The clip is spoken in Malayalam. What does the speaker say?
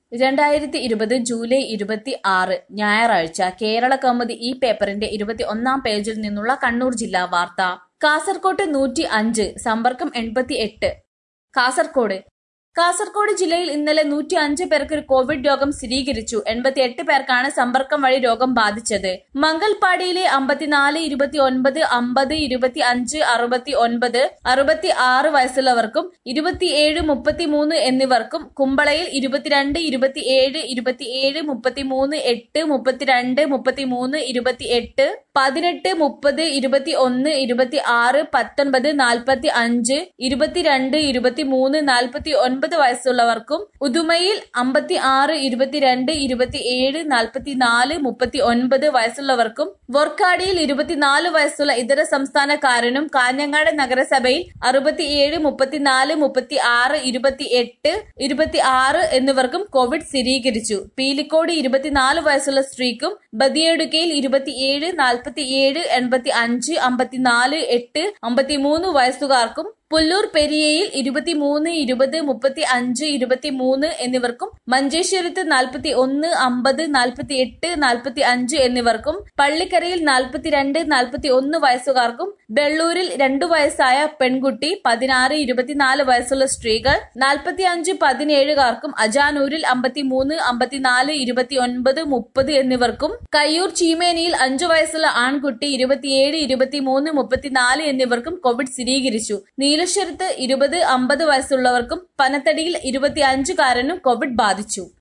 2020 ജൂലൈ 26 ഞായറാഴ്ച കേരളകൗമുദി ഈ പേപ്പറിന്റെ 21-ാം പേജിൽ നിന്നുള്ള കണ്ണൂർ ജില്ലാ വാർത്ത. കാസർകോട്ട് 105, സമ്പർക്കം 88. കാസർകോട് ജില്ലയിൽ ഇന്നലെ 105 പേർക്ക് കോവിഡ് രോഗം സ്ഥിരീകരിച്ചു. 88 പേർക്കാണ് സമ്പർക്കം വഴി രോഗം ബാധിച്ചത്. മംഗൽപാടിയിലെ 54, 29, 50, 25, 69, 66 വയസ്സുള്ളവർക്കും 27, 33 എന്നിവർക്കും, കുമ്പളയിൽ 22, 27, 27, 33, 8, 32, 33, 28, 18, 30, 21, 26, 19, 45, 22, 23, 49 വയസ്സുള്ളവർക്കും, ഉദുമയിൽ 56, 22, 27, 44, 39 വയസ്സുള്ളവർക്കും, വോർക്കാടിയിൽ 24 വയസ്സുള്ള ഇതര സംസ്ഥാനക്കാരനും, കാഞ്ഞങ്ങാട് നഗരസഭയിൽ 67, 34, 36, 28, 26 എന്നിവർക്കും കോവിഡ് സ്ഥിരീകരിച്ചു. പീലിക്കോട് 24 വയസ്സുള്ള സ്ത്രീക്കും, ബദിയടുക്കയിൽ 27, 47, 85, 54, 8, 53 വയസ്സുകാർക്കും, പുല്ലൂർ പെരിയയിൽ 23, 20, 35, 23 എന്നിവർക്കും, മഞ്ചേശ്വരത്ത് 41, 50, 48, 45 എന്നിവർക്കും, പള്ളിക്കരയിൽ 42, 41 വയസ്സുകാർക്കും, ബെള്ളൂരിൽ 2 വയസ്സായ പെൺകുട്ടി, 16, 24 വയസ്സുള്ള സ്ത്രീകൾ, 45, 17കാർക്കും, അജാനൂരിൽ 53, 54, 29, 30 എന്നിവർക്കും, കയ്യൂർ ചീമേനിയിൽ 5 വയസ്സുള്ള ആൺകുട്ടി, 27, 23, 34 എന്നിവർക്കും കോവിഡ് സ്ഥിരീകരിച്ചു. നീലശ്വരത്ത് 20, 50 വയസ്സുള്ളവർക്കും, പനത്തടിയിൽ 25കാരനും കോവിഡ് ബാധിച്ചു.